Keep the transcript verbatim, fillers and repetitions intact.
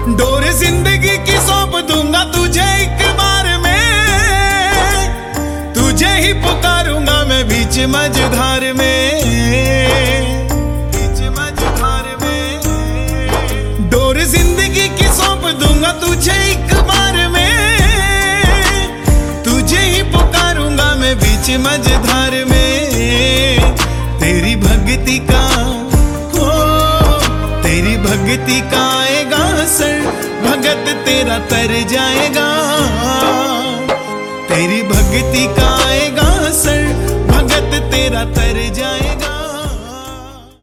Door जिंदगी की सौंप दूंगा तुझे एक बार में, तुझे ही पुकारूंगा मैं बीच मझधार में, बीच मझधार में। डोर जिंदगी की सौंप दूंगा तुझे एक बार में, तुझे ही पुकारूंगा मैं बीच मझधार में। तेरी भक्ति का हो, तेरी भक्ति का आएगा असर, भगत तेरा तर जाएगा। तेरी भक्ति का आएगा असर, भगत तेरा तर जाएगा।